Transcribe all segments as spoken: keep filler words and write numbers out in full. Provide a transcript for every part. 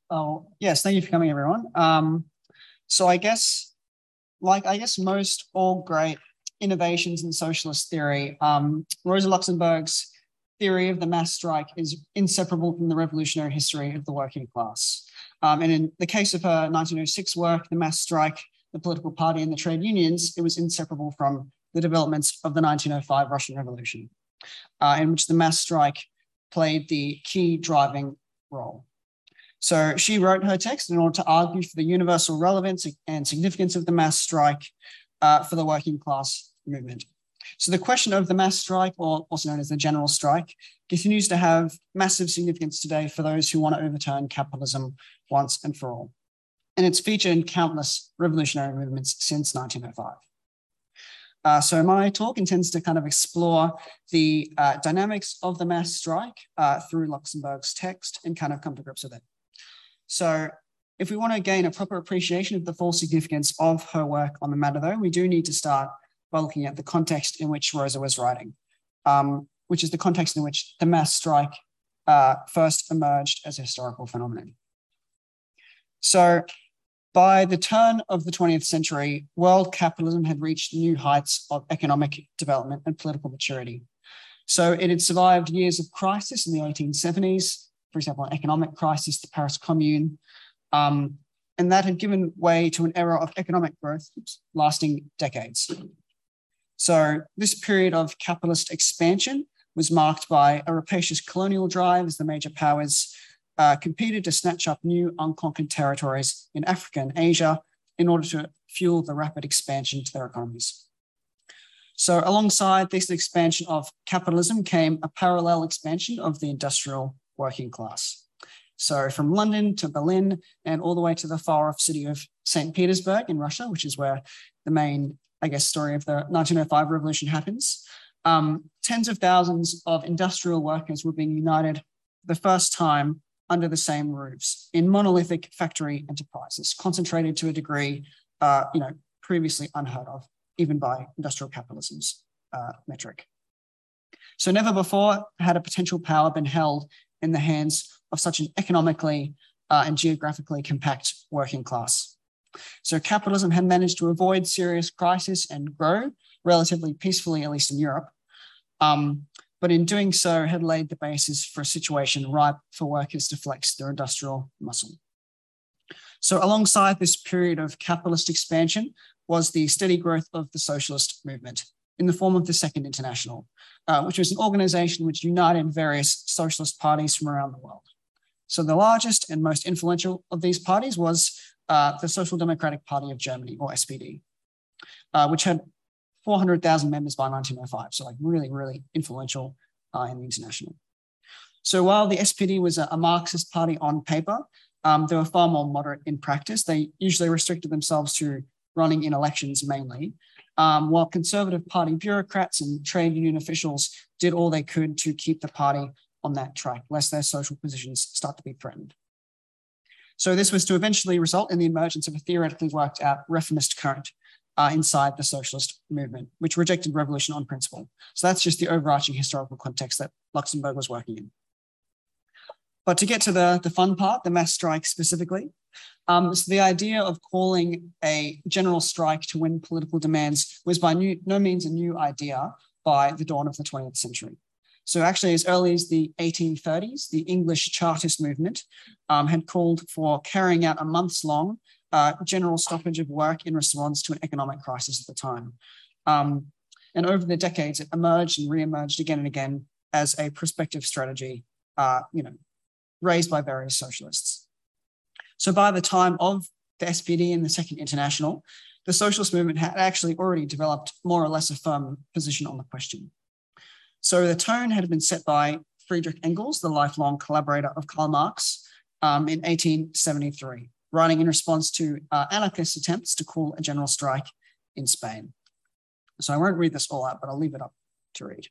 Oh, yes, thank you for coming, everyone. Um, so I guess, like I guess most all great innovations in socialist theory, um, Rosa Luxemburg's theory of the mass strike is inseparable from the revolutionary history of the working class. Um, and in the case of her nineteen oh six work, the mass strike, the political party and the trade unions, it was inseparable from the developments of the nineteen oh five Russian Revolution, uh, in which the mass strike played the key driving role. So she wrote her text in order to argue for the universal relevance and significance of the mass strike uh, for the working class movement. So the question of the mass strike, or also known as the general strike, continues to have massive significance today for those who want to overturn capitalism once and for all. And it's featured in countless revolutionary movements since nineteen oh five. Uh, so my talk intends to kind of explore the uh, dynamics of the mass strike uh, through Luxemburg's text and kind of come to grips with it. So if we want to gain a proper appreciation of the full significance of her work on the matter, though, we do need to start by looking at the context in which Rosa was writing, um, which is the context in which the mass strike uh, first emerged as a historical phenomenon. So by the turn of the twentieth century, world capitalism had reached new heights of economic development and political maturity. So it had survived years of crisis in the eighteen seventies, for example, an economic crisis, the Paris Commune, um, and that had given way to an era of economic growth lasting decades. So this period of capitalist expansion was marked by a rapacious colonial drive as the major powers uh, competed to snatch up new unconquered territories in Africa and Asia in order to fuel the rapid expansion to their economies. So alongside this expansion of capitalism came a parallel expansion of the industrial working class. So from London to Berlin and all the way to the far-off city of Saint Petersburg in Russia, which is where the main, I guess, story of the nineteen oh five revolution happens, um, tens of thousands of industrial workers were being united for the first time under the same roofs in monolithic factory enterprises, concentrated to a degree, uh, you know, previously unheard of, even by industrial capitalism's uh, metric. So never before had a potential power been held in the hands of such an economically uh, and geographically compact working class. So capitalism had managed to avoid serious crisis and grow relatively peacefully, at least in Europe. Um, but in doing so, had laid the basis for a situation ripe for workers to flex their industrial muscle. So alongside this period of capitalist expansion was the steady growth of the socialist movement in the form of the Second International, uh, which was an organization which united various socialist parties from around the world. So the largest and most influential of these parties was uh, the Social Democratic Party of Germany, or S P D, uh, which had four hundred thousand members by nineteen oh five. So like really, really influential uh, in the international. So while the S P D was a, a Marxist party on paper, um, they were far more moderate in practice. They usually restricted themselves to running in elections mainly, um, while conservative party bureaucrats and trade union officials did all they could to keep the party on that track, lest their social positions start to be threatened. So this was to eventually result in the emergence of a theoretically worked out reformist current uh, inside the socialist movement, which rejected revolution on principle. So that's just the overarching historical context that Luxemburg was working in. But to get to the, the fun part, the mass strike specifically, um, so the idea of calling a general strike to win political demands was by new, no means a new idea by the dawn of the twentieth century. So actually, as early as the eighteen thirties, the English Chartist movement um, had called for carrying out a months-long uh, general stoppage of work in response to an economic crisis at the time. Um, and over the decades, it emerged and re-emerged again and again as a prospective strategy, uh, you know, raised by various socialists. So by the time of the S P D and the Second International, the socialist movement had actually already developed more or less a firm position on the question. So the tone had been set by Friedrich Engels, the lifelong collaborator of Karl Marx, um, in eighteen seventy-three, writing in response to uh, anarchist attempts to call a general strike in Spain. So I won't read this all out, but I'll leave it up to read.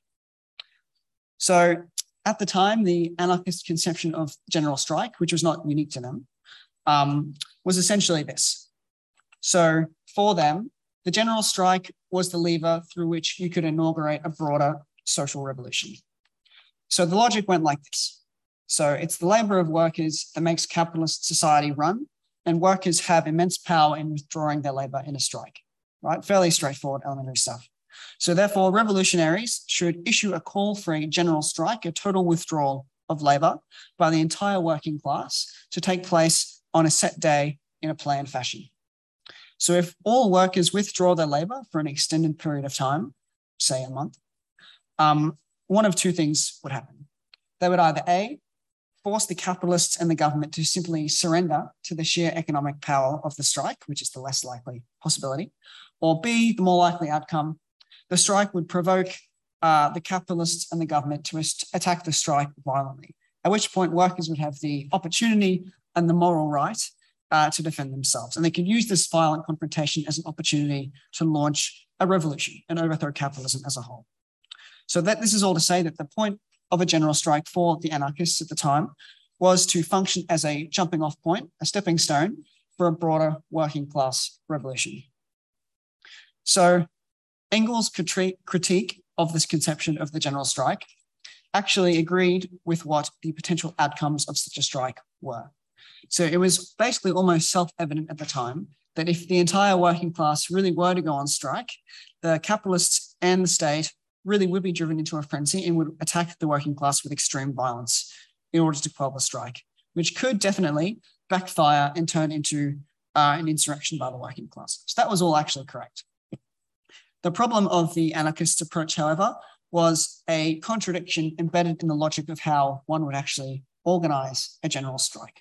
So at the time, the anarchist conception of general strike, which was not unique to them, um, was essentially this. So for them, the general strike was the lever through which you could inaugurate a broader social revolution. So the logic went like this. So it's the labor of workers that makes capitalist society run, and workers have immense power in withdrawing their labor in a strike, right? Fairly straightforward, elementary stuff. So therefore, revolutionaries should issue a call for a general strike, a total withdrawal of labor by the entire working class to take place on a set day in a planned fashion. So if all workers withdraw their labor for an extended period of time, say a month, um, one of two things would happen. They would either A, force the capitalists and the government to simply surrender to the sheer economic power of the strike, which is the less likely possibility, or B, the more likely outcome, the strike would provoke uh, the capitalists and the government to attack the strike violently, at which point workers would have the opportunity and the moral right uh, to defend themselves. And they could use this violent confrontation as an opportunity to launch a revolution and overthrow capitalism as a whole. So that this is all to say that the point of a general strike for the anarchists at the time was to function as a jumping off point, a stepping stone for a broader working class revolution. So Engels' critique of this conception of the general strike actually agreed with what the potential outcomes of such a strike were. So it was basically almost self-evident at the time that if the entire working class really were to go on strike, the capitalists and the state really would be driven into a frenzy and would attack the working class with extreme violence in order to quell the strike, which could definitely backfire and turn into uh, an insurrection by the working class. So that was all actually correct. The problem of the anarchist approach, however, was a contradiction embedded in the logic of how one would actually organize a general strike.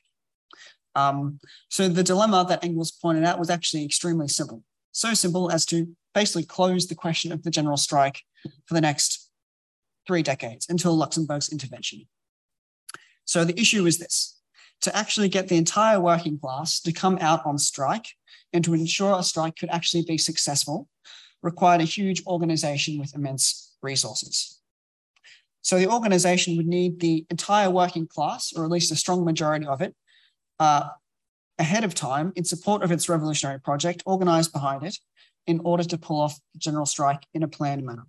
Um, so the dilemma that Engels pointed out was actually extremely simple. So simple as to basically close the question of the general strike for the next three decades until Luxemburg's intervention. So the issue is this: to actually get the entire working class to come out on strike and to ensure a strike could actually be successful required a huge organization with immense resources. So the organization would need the entire working class, or at least a strong majority of it, uh, ahead of time in support of its revolutionary project, organized behind it, in order to pull off the general strike in a planned manner.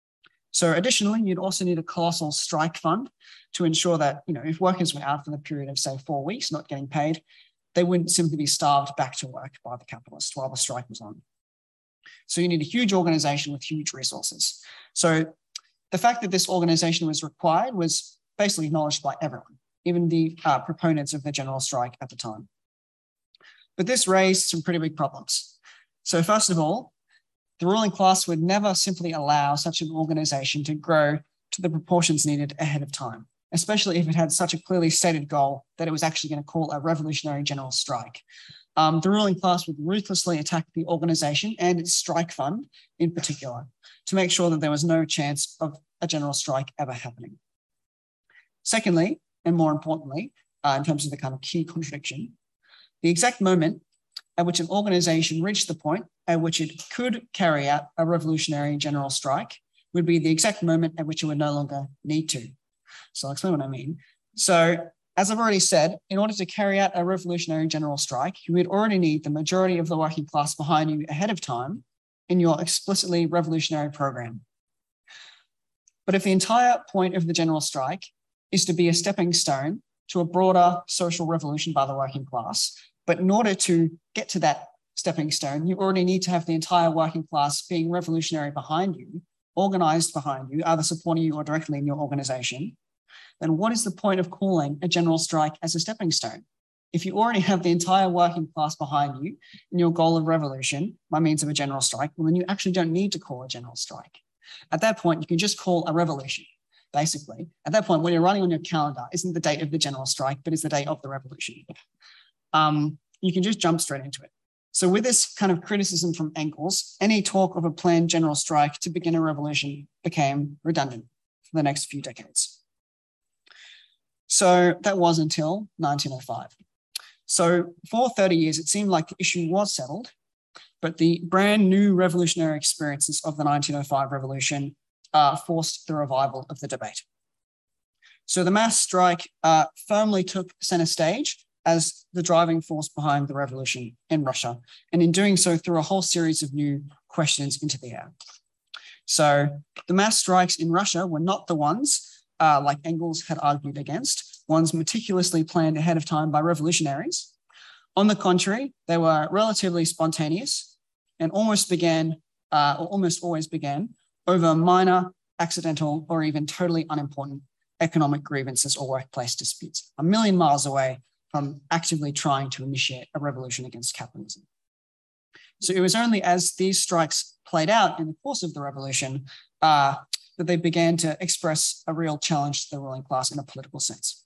So additionally, you'd also need a colossal strike fund to ensure that, you know, if workers were out for the period of, say, four weeks, not getting paid, they wouldn't simply be starved back to work by the capitalists while the strike was on. So you need a huge organization with huge resources. So the fact that this organization was required was basically acknowledged by everyone, even the uh, proponents of the general strike at the time. But this raised some pretty big problems. So first of all, the ruling class would never simply allow such an organization to grow to the proportions needed ahead of time, especially if it had such a clearly stated goal that it was actually going to call a revolutionary general strike. Um, the ruling class would ruthlessly attack the organization and its strike fund in particular to make sure that there was no chance of a general strike ever happening. Secondly, and more importantly, uh, in terms of the kind of key contradiction, the exact moment at which an organization reached the point at which it could carry out a revolutionary general strike would be the exact moment at which it would no longer need to. So I'll explain what I mean. So as I've already said, in order to carry out a revolutionary general strike, you would already need the majority of the working class behind you ahead of time in your explicitly revolutionary program. But if the entire point of the general strike is to be a stepping stone to a broader social revolution by the working class, but in order to get to that stepping stone, you already need to have the entire working class being revolutionary behind you, organized behind you, either supporting you or directly in your organization, then what is the point of calling a general strike as a stepping stone? If you already have the entire working class behind you in your goal of revolution by means of a general strike, well, then you actually don't need to call a general strike. At that point, you can just call a revolution, basically. At that point, when you're running on your calendar, isn't the date of the general strike, but is the date of the revolution. Um, you can just jump straight into it. So with this kind of criticism from Engels, any talk of a planned general strike to begin a revolution became redundant for the next few decades. So that was until nineteen oh five. So for thirty years, it seemed like the issue was settled, but the brand new revolutionary experiences of the nineteen oh five revolution uh, forced the revival of the debate. So the mass strike uh, firmly took center stage as the driving force behind the revolution in Russia, and in doing so threw a whole series of new questions into the air. So the mass strikes in Russia were not the ones, uh, like Engels had argued against, ones meticulously planned ahead of time by revolutionaries. On the contrary, they were relatively spontaneous and almost began, uh, or almost always began, over minor, accidental, or even totally unimportant economic grievances or workplace disputes, a million miles away from actively trying to initiate a revolution against capitalism. So it was only as these strikes played out in the course of the revolution uh, that they began to express a real challenge to the ruling class in a political sense.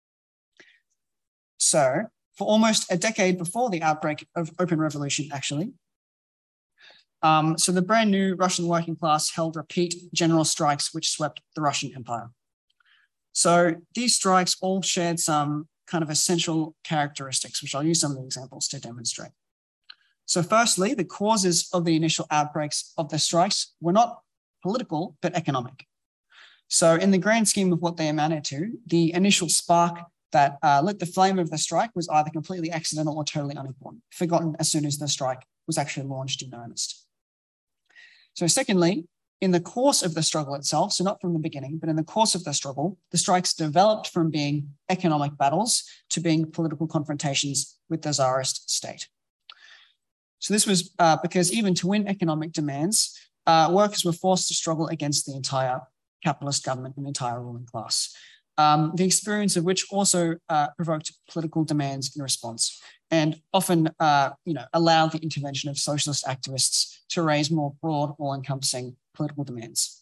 So for almost a decade before the outbreak of open revolution, actually, um, so the brand new Russian working class held repeat general strikes which swept the Russian Empire. So these strikes all shared some kind of essential characteristics, which I'll use some of the examples to demonstrate. So firstly, the causes of the initial outbreaks of the strikes were not political, but economic. So in the grand scheme of what they amounted to, the initial spark that uh, lit the flame of the strike was either completely accidental or totally unimportant, forgotten as soon as the strike was actually launched in earnest. So secondly, in the course of the struggle itself, so not from the beginning, but in the course of the struggle, the strikes developed from being economic battles to being political confrontations with the Tsarist state. So this was uh, because even to win economic demands, uh, workers were forced to struggle against the entire capitalist government and the entire ruling class, um, the experience of which also uh, provoked political demands in response, and often uh, you know, allowed the intervention of socialist activists to raise more broad, all-encompassing political demands.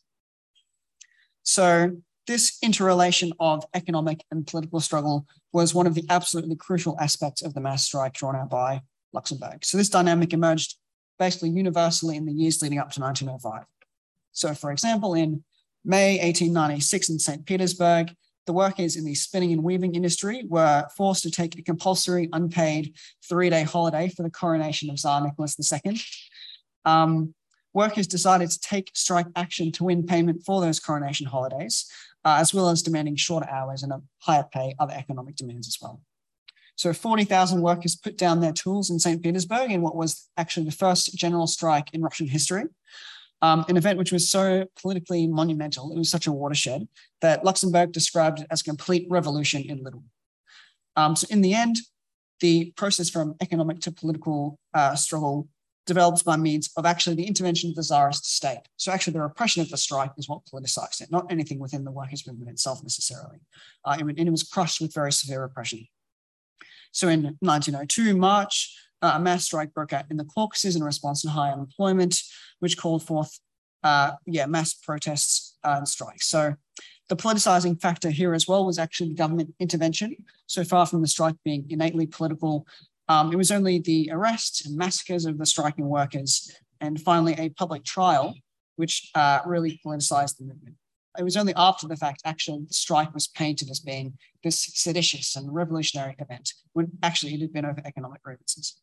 So this interrelation of economic and political struggle was one of the absolutely crucial aspects of the mass strike drawn out by Luxemburg. So this dynamic emerged basically universally in the years leading up to nineteen oh five. So for example, in May eighteen ninety-six in Saint Petersburg, the workers in the spinning and weaving industry were forced to take a compulsory unpaid three-day holiday for the coronation of Tsar Nicholas the Second. Um, workers decided to take strike action to win payment for those coronation holidays, uh, as well as demanding shorter hours and a higher pay, other economic demands as well. So forty thousand workers put down their tools in Saint Petersburg in what was actually the first general strike in Russian history, um, an event which was so politically monumental, it was such a watershed, that Luxemburg described it as a complete revolution in little. Um, so in the end, the process from economic to political uh, struggle develops by means of actually the intervention of the Tsarist state. So actually the repression of the strike is what politicized it, not anything within the workers' movement itself necessarily. Uh, and it was crushed with very severe repression. So in nineteen oh two, March, uh, a mass strike broke out in the Caucasus in response to high unemployment, which called forth uh, yeah, mass protests uh, and strikes. So the politicizing factor here as well was actually government intervention. So far from the strike being innately political, um, it was only the arrests and massacres of the striking workers, and finally a public trial, which uh, really politicized the movement. It was only after the fact actually the strike was painted as being this seditious and revolutionary event, when actually it had been over economic grievances.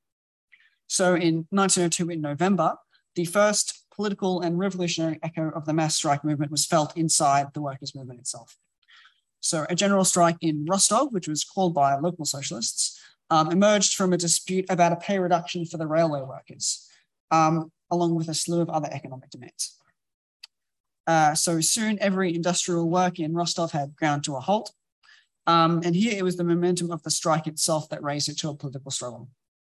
So in nineteen oh two, in November, the first political and revolutionary echo of the mass strike movement was felt inside the workers' movement itself. So a general strike in Rostov, which was called by local socialists, um, emerged from a dispute about a pay reduction for the railway workers, um, along with a slew of other economic demands. Uh, so soon every industrial work in Rostov had ground to a halt. Um, and here it was the momentum of the strike itself that raised it to a political struggle.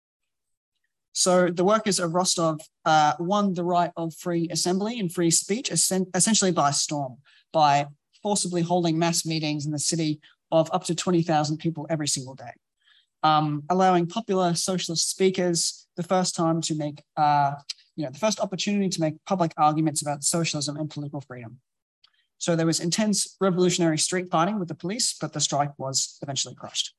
So the workers of Rostov uh, won the right of free assembly and free speech essentially by storm, by forcibly holding mass meetings in the city of up to twenty thousand people every single day, um, allowing popular socialist speakers the first time to make uh, You know, the first opportunity to make public arguments about socialism and political freedom. So there was intense revolutionary street fighting with the police, but the strike was eventually crushed.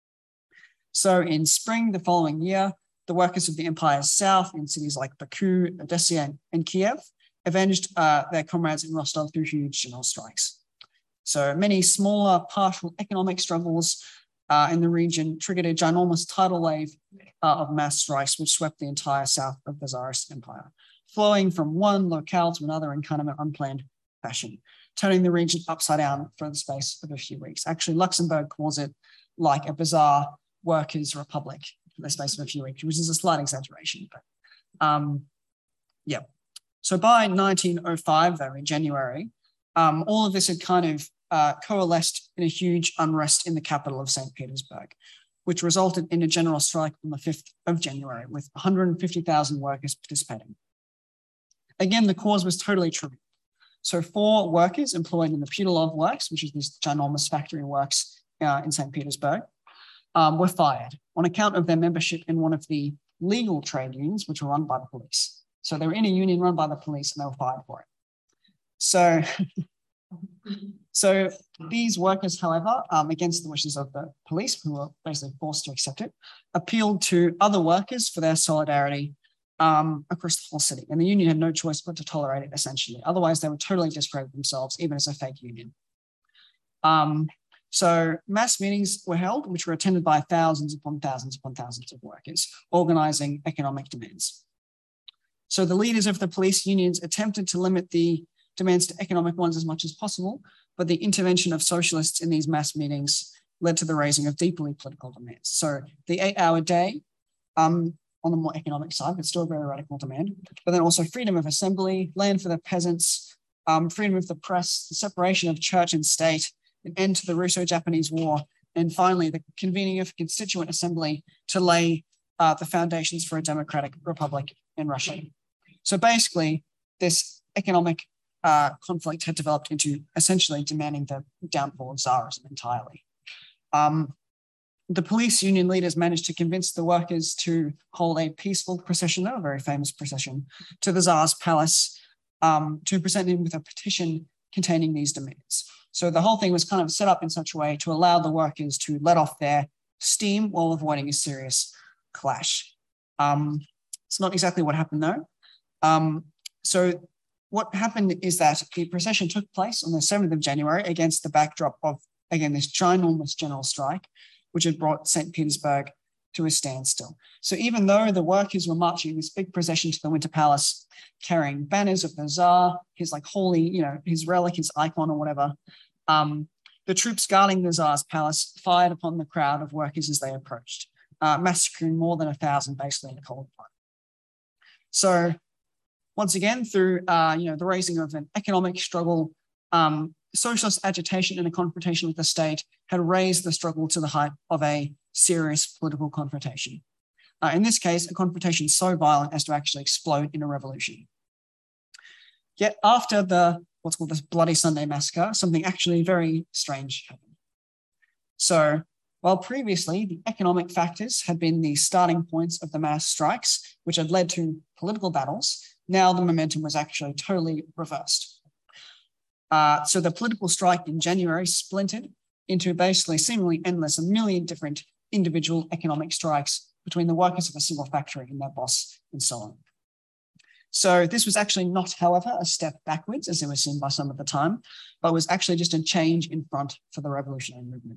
So in spring the following year, the workers of the Empire's south in cities like Baku, Odessa, and Kiev avenged uh, their comrades in Rostov through huge general strikes. So many smaller partial economic struggles Uh, in the region triggered a ginormous tidal wave uh, of mass strikes, which swept the entire south of the Tsarist Empire, flowing from one locale to another in kind of an unplanned fashion, turning the region upside down for the space of a few weeks. Actually, Luxemburg calls it like a bizarre workers' republic for the space of a few weeks, which is a slight exaggeration. But um, yeah. So by nineteen oh five, though, in January, um, all of this had kind of uh, coalesced in a huge unrest in the capital of Saint Petersburg, which resulted in a general strike on the fifth of January with one hundred fifty thousand workers participating. Again, the cause was totally trivial. So four workers employed in the Putilov Works, which is this ginormous factory works uh, in Saint Petersburg, um, were fired on account of their membership in one of the legal trade unions, which were run by the police. So they were in a union run by the police and they were fired for it. So, so these workers, however, um, against the wishes of the police, who were basically forced to accept it, appealed to other workers for their solidarity um, across the whole city. And the union had no choice but to tolerate it, essentially. Otherwise, they would totally discredit themselves, even as a fake union. Um, so mass meetings were held, which were attended by thousands upon thousands upon thousands of workers, organizing economic demands. So the leaders of the police unions attempted to limit the demands to economic ones as much as possible, but the intervention of socialists in these mass meetings led to the raising of deeply political demands. So the eight-hour day, um, on the more economic side, but still a very radical demand, but then also freedom of assembly, land for the peasants, um, freedom of the press, the separation of church and state, an end to the Russo-Japanese War, and finally the convening of a constituent assembly to lay uh, the foundations for a democratic republic in Russia. So basically, this economic uh, conflict had developed into essentially demanding the downfall of Tsarism entirely. Um, the police union leaders managed to convince the workers to hold a peaceful procession, a very famous procession, to the Tsar's palace um, to present him with a petition containing these demands. So the whole thing was kind of set up in such a way to allow the workers to let off their steam while avoiding a serious clash. Um, it's not exactly what happened though. Um, so what happened is that the procession took place on the seventh of January against the backdrop of, again, this ginormous general strike, which had brought Saint Petersburg to a standstill. So even though the workers were marching this big procession to the Winter Palace, carrying banners of the Tsar, his like holy, you know, his relic, his icon or whatever, um, the troops guarding the Tsar's palace fired upon the crowd of workers as they approached, uh, massacring more than a thousand basically in a cold blood. So once again, through uh, you know, the raising of an economic struggle, um, socialist agitation and a confrontation with the state had raised the struggle to the height of a serious political confrontation. Uh, in this case, a confrontation so violent as to actually explode in a revolution. Yet after the, what's called this Bloody Sunday Massacre, something actually very strange happened. So while previously the economic factors had been the starting points of the mass strikes, which had led to political battles, now the momentum was actually totally reversed. Uh, so the political strike in January splintered into basically seemingly endless, a million different individual economic strikes between the workers of a single factory and their boss and so on. So this was actually not, however, a step backwards as it was seen by some at the time, but was actually just a change in front for the revolutionary movement.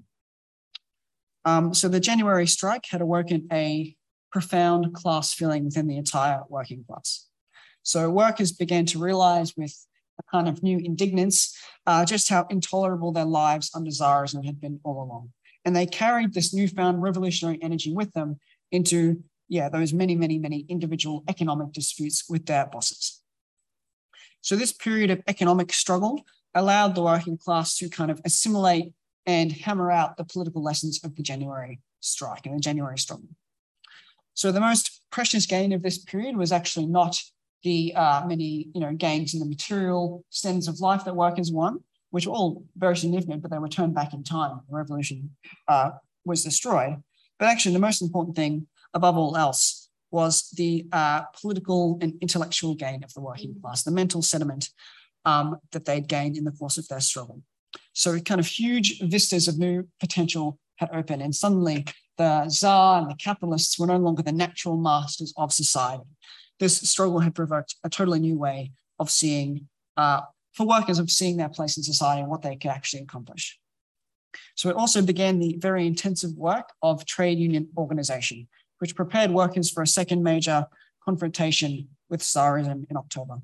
Um, so the January strike had awoken a profound class feeling within the entire working class. So workers began to realize with a kind of new indignance uh, just how intolerable their lives under Tsarism had been all along. And they carried this newfound revolutionary energy with them into, yeah, those many, many, many individual economic disputes with their bosses. So this period of economic struggle allowed the working class to kind of assimilate and hammer out the political lessons of the January strike and the January struggle. So the most precious gain of this period was actually not the uh, many you know, gains in the material standards of life that workers won, which were all very significant, but they were turned back in time. The revolution uh, was destroyed. But actually the most important thing above all else was the uh, political and intellectual gain of the working class, the mental sediment um, that they'd gained in the course of their struggle. So kind of huge vistas of new potential had opened, and suddenly the Tsar and the capitalists were no longer the natural masters of society. This struggle had provoked a totally new way of seeing, uh, for workers, of seeing their place in society and what they could actually accomplish. So it also began the very intensive work of trade union organization, which prepared workers for a second major confrontation with Tsarism in October.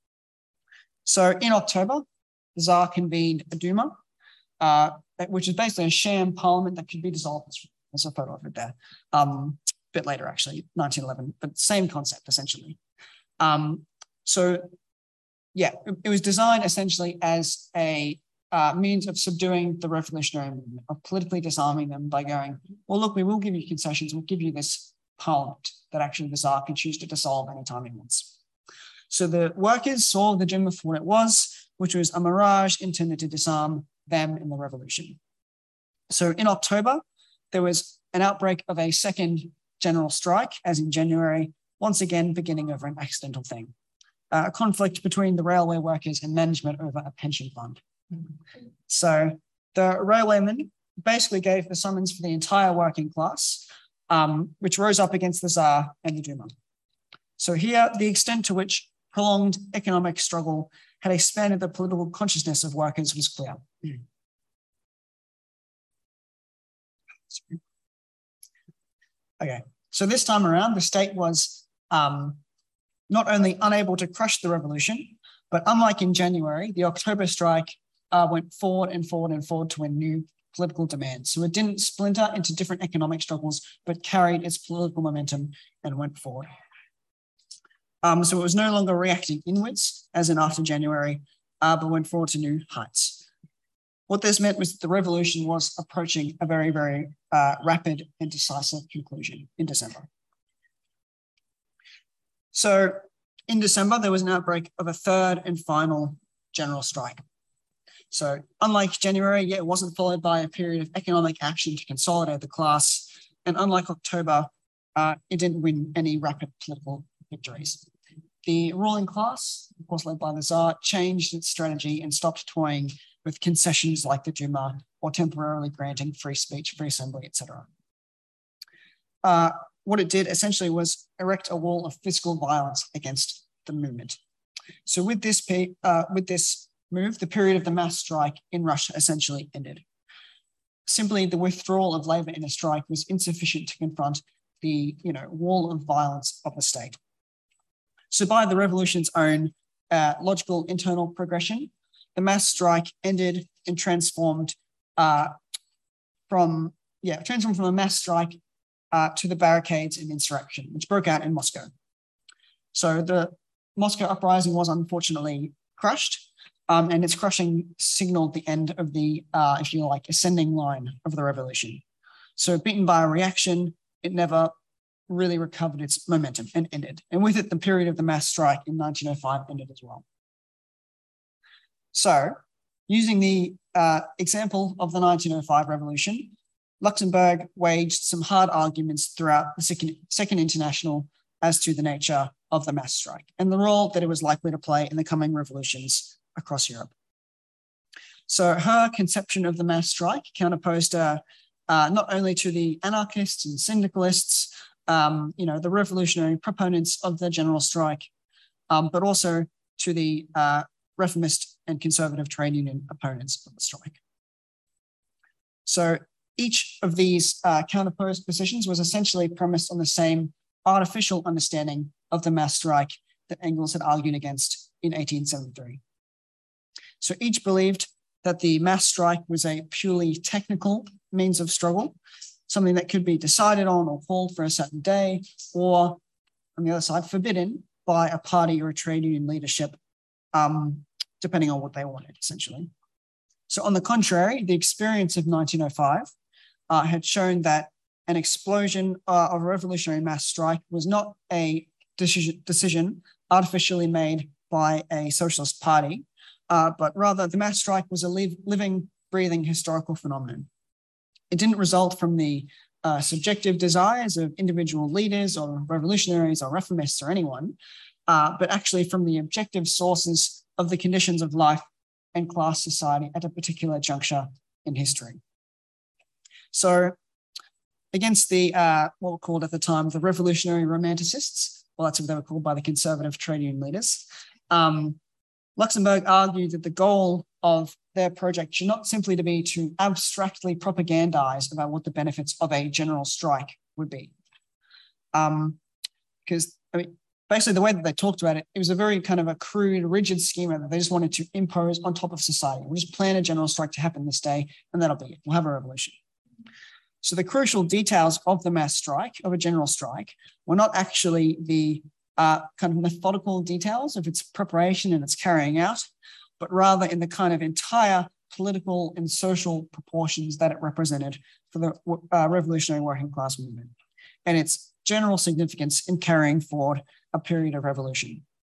So in October, the Tsar convened a Duma, uh, which is basically a sham parliament that could be dissolved. There's a photo of it there. Um, a bit later, actually, nineteen eleven, but same concept, essentially. Um, so, yeah, it, it was designed essentially as a uh, means of subduing the revolutionary movement, of politically disarming them by going, well, look, we will give you concessions, we'll give you this parliament that actually the Tsar can choose to dissolve anytime he wants. So the workers saw the Duma for what it was, which was a mirage intended to disarm them in the revolution. So in October, there was an outbreak of a second general strike, as in January, once again beginning over an accidental thing. Uh, a conflict between the railway workers and management over a pension fund. So the railwaymen basically gave the summons for the entire working class, um, which rose up against the Tsar and the Duma. So here, the extent to which prolonged economic struggle had expanded the political consciousness of workers was clear. Okay, so this time around, the state was um, not only unable to crush the revolution, but unlike in January, the October strike uh, went forward and forward and forward to win new political demands. So it didn't splinter into different economic struggles, but carried its political momentum and went forward. Um, so it was no longer reacting inwards, as in after January, uh, but went forward to new heights. What this meant was that the revolution was approaching a very, very uh, rapid and decisive conclusion in December. So in December, there was an outbreak of a third and final general strike. So unlike January, yeah, it wasn't followed by a period of economic action to consolidate the class. And unlike October, uh, it didn't win any rapid political victories. The ruling class, of course led by the Tsar, changed its strategy and stopped toying with concessions like the Duma or temporarily granting free speech, free assembly, et cetera. Uh, what it did essentially was erect a wall of physical violence against the movement. So with this, uh, with this move, the period of the mass strike in Russia essentially ended. Simply, the withdrawal of labor in a strike was insufficient to confront the you know, wall of violence of the state. So by the revolution's own uh, logical internal progression, the mass strike ended and transformed uh, from, yeah, transformed from a mass strike uh, to the barricades and insurrection, which broke out in Moscow. So the Moscow uprising was unfortunately crushed, um, and its crushing signaled the end of the, uh, if you like, ascending line of the revolution. So beaten by a reaction, it never really recovered its momentum and ended. And with it, the period of the mass strike in nineteen oh five ended as well. So using the uh, example of the nineteen oh five revolution, Luxemburg waged some hard arguments throughout the Second, Second International as to the nature of the mass strike and the role that it was likely to play in the coming revolutions across Europe. So her conception of the mass strike counterposed uh, uh, not only to the anarchists and syndicalists, um, you know, the revolutionary proponents of the general strike, um, but also to the uh, reformist and conservative trade union opponents of the strike. So each of these uh, counterposed positions was essentially premised on the same artificial understanding of the mass strike that Engels had argued against in eighteen seventy-three. So each believed that the mass strike was a purely technical means of struggle, something that could be decided on or called for a certain day, or on the other side, forbidden by a party or a trade union leadership, um, depending on what they wanted, essentially. So on the contrary, the experience of nineteen oh five uh, had shown that an explosion uh, of a revolutionary mass strike was not a decision, decision artificially made by a socialist party, uh, but rather the mass strike was a live, living, breathing historical phenomenon. It didn't result from the uh, subjective desires of individual leaders or revolutionaries or reformists or anyone, uh, but actually from the objective sources of the conditions of life and class society at a particular juncture in history. So against the, uh, what were called at the time, the revolutionary romanticists, well, that's what they were called by the conservative trade union leaders, um, Luxemburg argued that the goal of their project should not simply to be to abstractly propagandize about what the benefits of a general strike would be. Um, because, I mean, basically the way that they talked about it, it was a very kind of a crude, rigid schema that they just wanted to impose on top of society. We'll just plan a general strike to happen this day, and that'll be it. We'll have a revolution. So the crucial details of the mass strike, of a general strike, were not actually the uh, kind of methodical details of its preparation and its carrying out, but rather in the kind of entire political and social proportions that it represented for the uh, revolutionary working class movement and its general significance in carrying forward a period of revolution.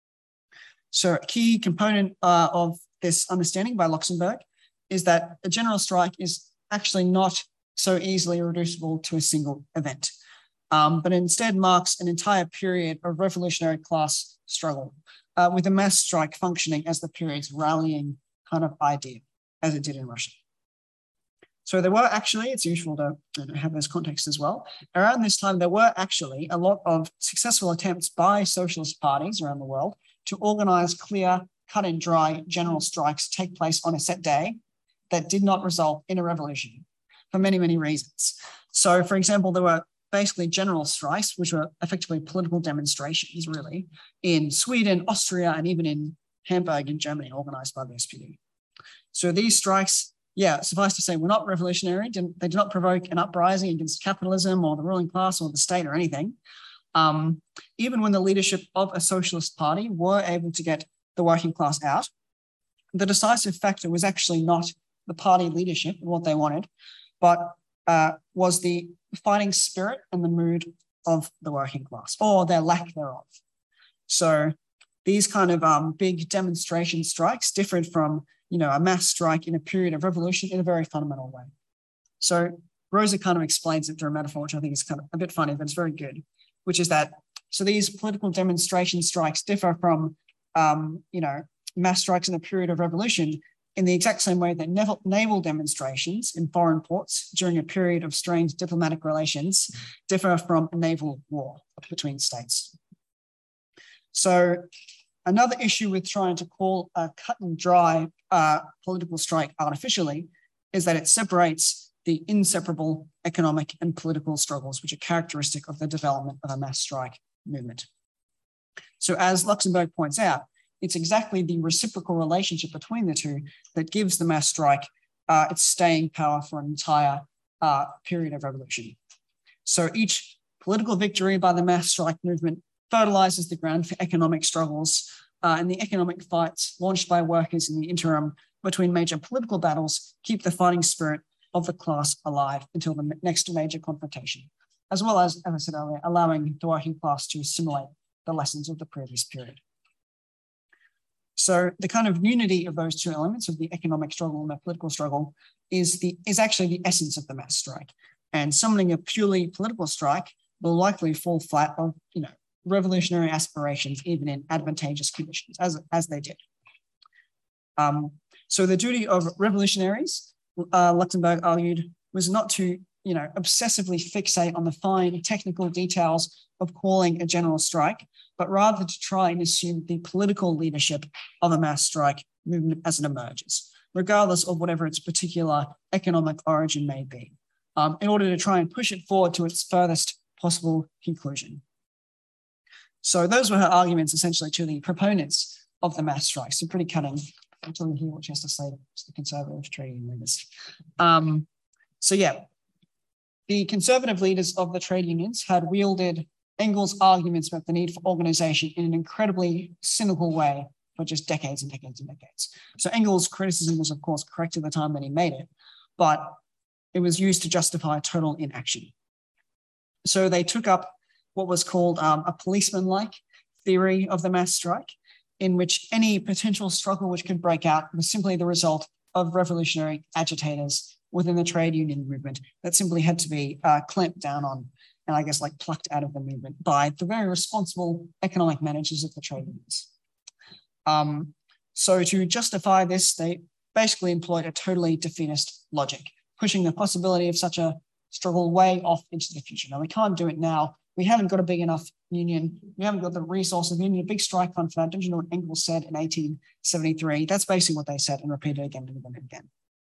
So a key component uh, of this understanding by Luxemburg is that a general strike is actually not so easily reducible to a single event, um, but instead marks an entire period of revolutionary class struggle, uh, with a mass strike functioning as the period's rallying kind of idea, as it did in Russia. So there were actually, it's useful to you know, have this context as well. Around this time, there were actually a lot of successful attempts by socialist parties around the world to organize clear, cut and dry general strikes take place on a set day that did not result in a revolution for many, many reasons. So for example, there were basically general strikes, which were effectively political demonstrations really in Sweden, Austria, and even in Hamburg in Germany, organized by the S P D. So these strikes, yeah, suffice to say, were not revolutionary. Didn't, they did not provoke an uprising against capitalism or the ruling class or the state or anything. Um, even when the leadership of a socialist party were able to get the working class out, the decisive factor was actually not the party leadership and what they wanted, but uh, was the fighting spirit and the mood of the working class, or their lack thereof. So these kind of um, big demonstration strikes differed from, you know, a mass strike in a period of revolution in a very fundamental way. So Rosa kind of explains it through a metaphor, which I think is kind of a bit funny, but it's very good, which is that, so these political demonstration strikes differ from, um, you know, mass strikes in a period of revolution in the exact same way that naval, naval demonstrations in foreign ports during a period of strained diplomatic relations differ from a naval war between states. So another issue with trying to call a cut and dry uh, political strike artificially is that it separates the inseparable economic and political struggles which are characteristic of the development of a mass strike movement. So as Luxemburg points out, it's exactly the reciprocal relationship between the two that gives the mass strike uh, its staying power for an entire uh, period of revolution. So each political victory by the mass strike movement fertilizes the ground for economic struggles uh, and the economic fights launched by workers in the interim between major political battles keep the fighting spirit of the class alive until the next major confrontation, as well as, as I said earlier, allowing the working class to assimilate the lessons of the previous period. So the kind of unity of those two elements of the economic struggle and the political struggle is, the, is actually the essence of the mass strike. And summoning a purely political strike will likely fall flat on, you know, revolutionary aspirations, even in advantageous conditions, as, as they did. Um, so the duty of revolutionaries, uh, Luxemburg argued, was not to, you know, obsessively fixate on the fine technical details of calling a general strike, but rather to try and assume the political leadership of a mass strike movement as it emerges, regardless of whatever its particular economic origin may be, um, in order to try and push it forward to its furthest possible conclusion. So those were her arguments essentially to the proponents of the mass strike. So pretty cutting until you hear what she has to say to the conservative trade union leaders. Um, so yeah, the conservative leaders of the trade unions had wielded Engels' arguments about the need for organization in an incredibly cynical way for just decades and decades and decades. So Engels' criticism was, of course, correct at the time that he made it, but it was used to justify total inaction. So they took up what was called um, a policeman-like theory of the mass strike, in which any potential struggle which could break out was simply the result of revolutionary agitators within the trade union movement that simply had to be uh, clamped down on and I guess like plucked out of the movement by the very responsible economic managers of the trade unions. Um, so to justify this, they basically employed a totally defeatist logic, pushing the possibility of such a struggle way off into the future. Now, we can't do it now. We haven't got a big enough union. We haven't got the resources. We need a big strike fund for that. Don't you know what Engels said in eighteen seventy-three? That's basically what they said and repeated again and again and again.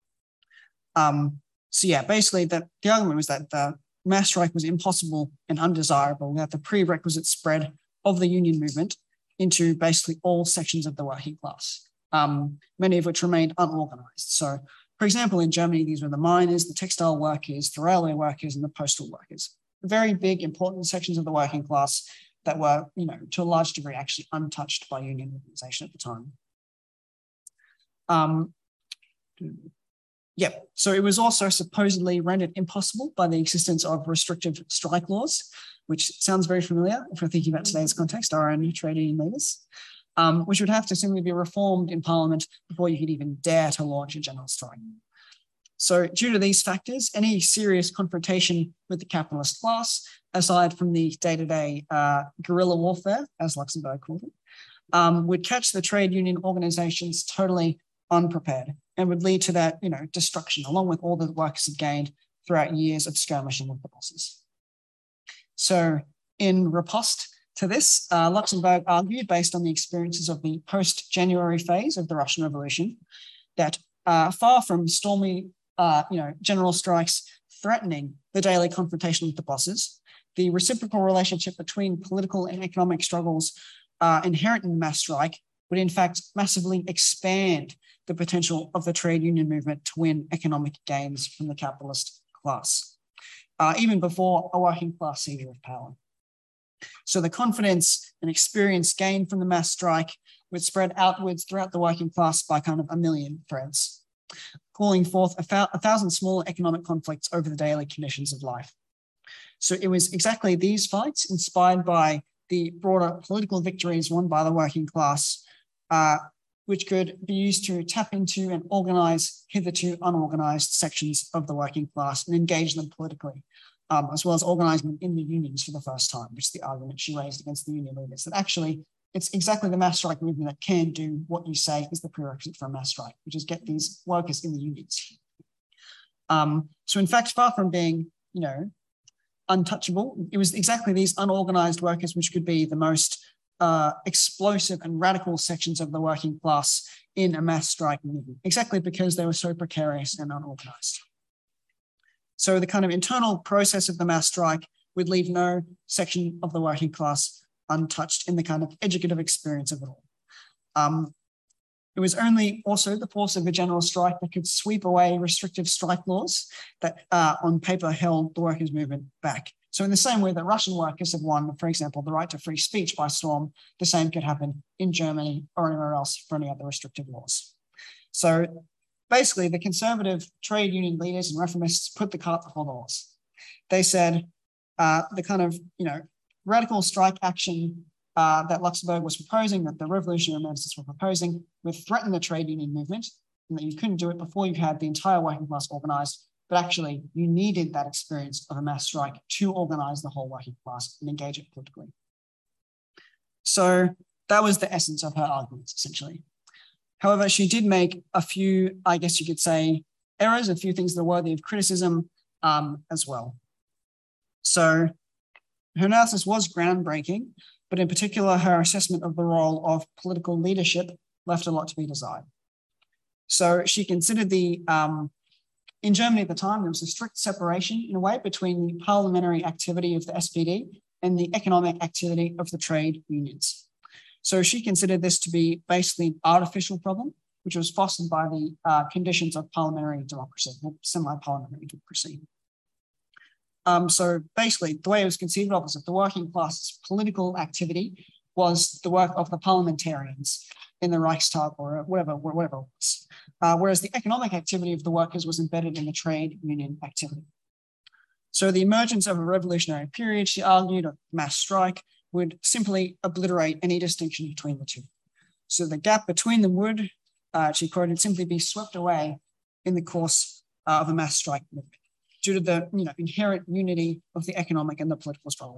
Um, so yeah, basically the, the argument was that the mass strike was impossible and undesirable without the prerequisite spread of the union movement into basically all sections of the working class, um, many of which remained unorganized. So, for example, in Germany, these were the miners, the textile workers, the railway workers, and the postal workers. Very big, important sections of the working class that were, you know, to a large degree actually untouched by union organization at the time. Um, Yeah, so it was also supposedly rendered impossible by the existence of restrictive strike laws, which sounds very familiar if we're thinking about today's context, our own trade union leaders, um, which would have to simply be reformed in Parliament before you could even dare to launch a general strike. So due to these factors, any serious confrontation with the capitalist class, aside from the day-to-day uh, guerrilla warfare, as Luxemburg called it, um, would catch the trade union organizations totally unprepared and would lead to that, you know, destruction, along with all the workers had gained throughout years of skirmishing with the bosses. So in riposte to this, uh, Luxemburg argued, based on the experiences of the post-January phase of the Russian Revolution, that uh, far from stormy, uh, you know, general strikes threatening the daily confrontation with the bosses, the reciprocal relationship between political and economic struggles uh, inherent in the mass strike would in fact massively expand the potential of the trade union movement to win economic gains from the capitalist class, uh, even before a working class seizure of power. So the confidence and experience gained from the mass strike would spread outwards throughout the working class by kind of a million threads, calling forth a, a thousand smaller economic conflicts over the daily conditions of life. So it was exactly these fights, inspired by the broader political victories won by the working class, uh, which could be used to tap into and organize hitherto unorganized sections of the working class and engage them politically, um, as well as organizing them in the unions for the first time, which is the argument she raised against the union leaders, that actually it's exactly the mass strike movement that can do what you say is the prerequisite for a mass strike, which is get these workers in the unions. Um, so in fact, far from being, you know, untouchable, it was exactly these unorganized workers which could be the most Uh, explosive and radical sections of the working class in a mass strike movement, exactly because they were so precarious and unorganized. So the kind of internal process of the mass strike would leave no section of the working class untouched in the kind of educative experience of it all. Um, it was only also the force of a general strike that could sweep away restrictive strike laws that uh, on paper held the workers' movement back. So in the same way that Russian workers had won, for example, the right to free speech by storm, the same could happen in Germany or anywhere else for any other restrictive laws. So basically, the conservative trade union leaders and reformists put the cart before the horse. They said uh, the kind of, you know, radical strike action uh, that Luxemburg was proposing, that the revolutionary ministers were proposing, would threaten the trade union movement, and that you couldn't do it before you had the entire working class organized. But actually, you needed that experience of a mass strike to organize the whole working class and engage it politically. So that was the essence of her arguments, essentially. However, she did make a few, I guess you could say, errors, a few things that are worthy of criticism um, as well. So her analysis was groundbreaking, but in particular, her assessment of the role of political leadership left a lot to be desired. So she considered the um, In Germany at the time, there was a strict separation in a way between the parliamentary activity of the S P D and the economic activity of the trade unions. So she considered this to be basically an artificial problem, which was fostered by the uh, conditions of parliamentary democracy, or semi-parliamentary democracy. Um, so basically, the way it was conceived of was that the working class's political activity was the work of the parliamentarians in the Reichstag or whatever, whatever it was. Uh, whereas the economic activity of the workers was embedded in the trade union activity. So the emergence of a revolutionary period, she argued, of mass strike, would simply obliterate any distinction between the two. So the gap between them would, uh, she quoted, simply be swept away in the course uh, of a mass strike movement due to the, you know, inherent unity of the economic and the political struggle.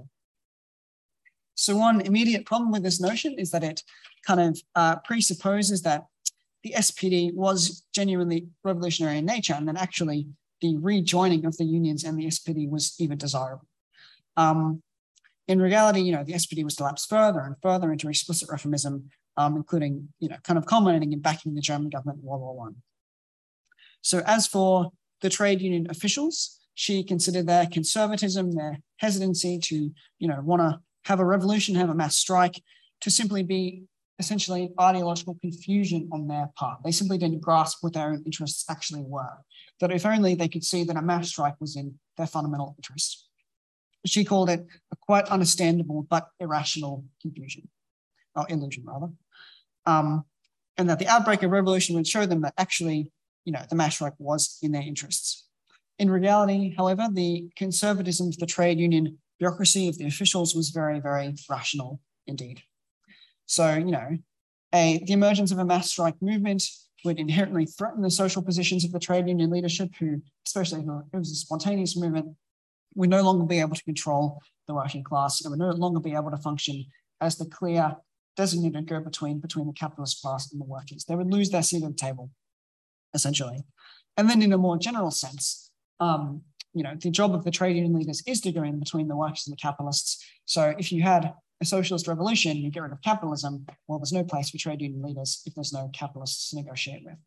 So one immediate problem with this notion is that it kind of uh, presupposes that the S P D was genuinely revolutionary in nature, and that actually the rejoining of the unions and the S P D was even desirable. Um, in reality, you know, the S P D was to lapse further and further into explicit reformism, um, including, you know, kind of culminating in backing the German government in World War One. So as for the trade union officials, she considered their conservatism, their hesitancy to, you know, want to have a revolution, have a mass strike, to simply be essentially ideological confusion on their part. They simply didn't grasp what their own interests actually were. That if only they could see that a mass strike was in their fundamental interest. She called it a quite understandable but irrational confusion, or illusion rather. Um, and that the outbreak of revolution would show them that actually, you know, the mass strike was in their interests. In reality, however, the conservatism of the trade union bureaucracy of the officials was very, very rational indeed. So, you know, a, the emergence of a mass strike movement would inherently threaten the social positions of the trade union leadership, who, especially if it was a spontaneous movement, would no longer be able to control the working class and would no longer be able to function as the clear designated go-between between the capitalist class and the workers. They would lose their seat at the table, essentially. And then in a more general sense, um, you know, the job of the trade union leaders is to go in between the workers and the capitalists. So if you had a socialist revolution, you get rid of capitalism, well, there's no place for trade union leaders if there's no capitalists to negotiate with.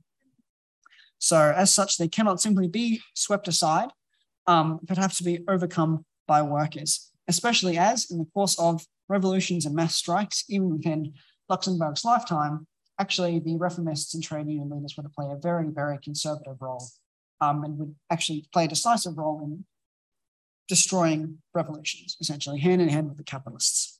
So as such, they cannot simply be swept aside, um, but have to be overcome by workers, especially as in the course of revolutions and mass strikes, even within Luxemburg's lifetime, actually the reformists and trade union leaders would play a very, very conservative role um, and would actually play a decisive role in destroying revolutions, essentially hand in hand with the capitalists.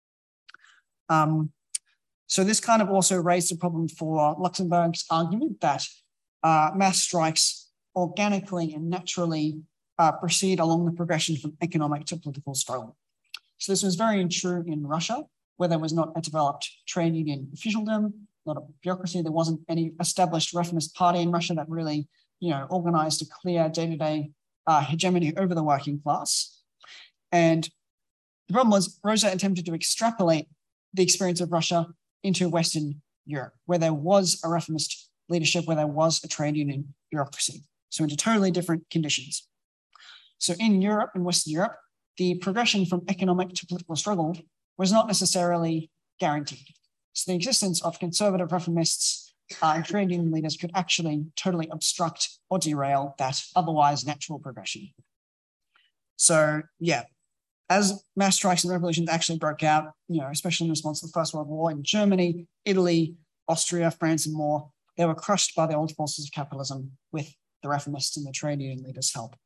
Um, so this kind of also raised a problem for Luxemburg's argument that uh, mass strikes organically and naturally uh, proceed along the progression from economic to political struggle. So this was very true in Russia, where there was not a developed trade union officialdom, not a bureaucracy. There wasn't any established reformist party in Russia that really, you know, organized a clear day-to-day uh, hegemony over the working class. And the problem was Rosa attempted to extrapolate the experience of Russia into Western Europe, where there was a reformist leadership, where there was a trade union bureaucracy. So into totally different conditions. So in Europe, in Western Europe, the progression from economic to political struggle was not necessarily guaranteed. So the existence of conservative reformists uh, and trade union leaders could actually totally obstruct or derail that otherwise natural progression. So yeah, as mass strikes and revolutions actually broke out, you know, especially in response to the First World War in Germany, Italy, Austria, France, and more, they were crushed by the old forces of capitalism with the reformists and the trade union leaders' help.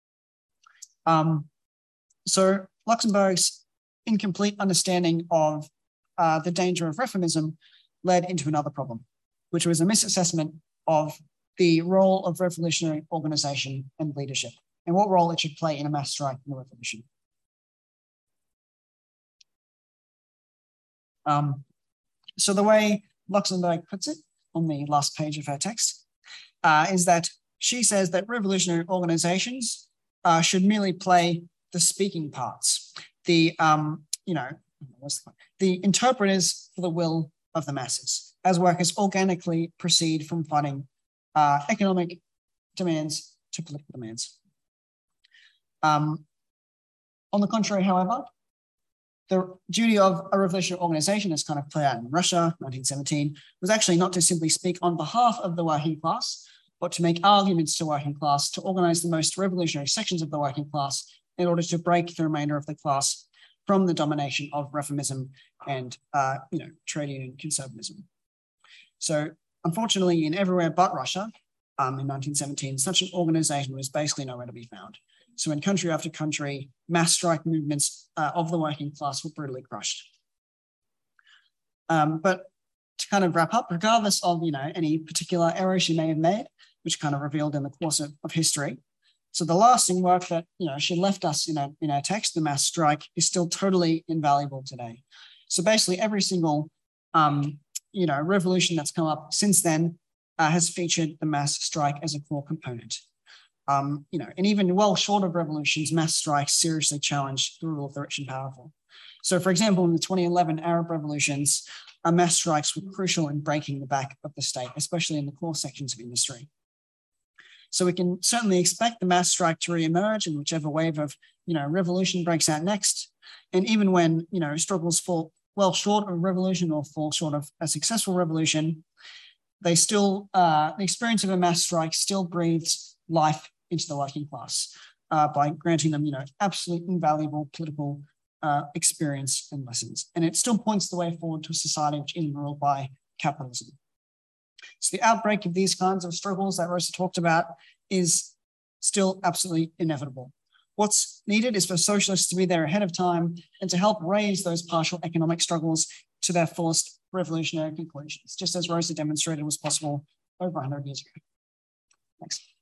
Um, so Luxemburg's incomplete understanding of uh, the danger of reformism led into another problem, which was a misassessment of the role of revolutionary organization and leadership, and what role it should play in a mass strike and a revolution. Um, so the way Luxemburg puts it on the last page of her text uh, is that she says that revolutionary organizations uh, should merely play the speaking parts, the, um, you know, what's the, the interpreters for the will of the masses, as workers organically proceed from fighting uh, economic demands to political demands. Um, on the contrary, however, the duty of a revolutionary organization, as kind of played out in Russia, nineteen seventeen, was actually not to simply speak on behalf of the working class, but to make arguments to working class, to organize the most revolutionary sections of the working class in order to break the remainder of the class from the domination of reformism and uh, you know, trade union conservatism. So unfortunately, in everywhere but Russia, um, in nineteen seventeen, such an organization was basically nowhere to be found. So in country after country, mass strike movements uh, of the working class were brutally crushed. Um, but to kind of wrap up, regardless of, you know, any particular errors she may have made, which kind of revealed in the course of, of history, so the lasting work that, you know, she left us in our, in our text, the mass strike, is still totally invaluable today. So basically every single, um, you know, revolution that's come up since then uh, has featured the mass strike as a core component. Um, you know, and even well short of revolutions, mass strikes seriously challenged the rule of the rich and powerful. So for example, in the twenty eleven Arab revolutions, uh, mass strikes were crucial in breaking the back of the state, especially in the core sections of industry. So we can certainly expect the mass strike to re-emerge in whichever wave of, you know, revolution breaks out next. And even when, you know, struggles fall well short of revolution or fall short of a successful revolution, they still, uh, the experience of a mass strike still breathes life into the working class uh, by granting them, you know, absolute invaluable political uh, experience and lessons. And it still points the way forward to a society which isn't ruled by capitalism. So the outbreak of these kinds of struggles that Rosa talked about is still absolutely inevitable. What's needed is for socialists to be there ahead of time and to help raise those partial economic struggles to their fullest revolutionary conclusions, just as Rosa demonstrated was possible over one hundred years ago. Thanks.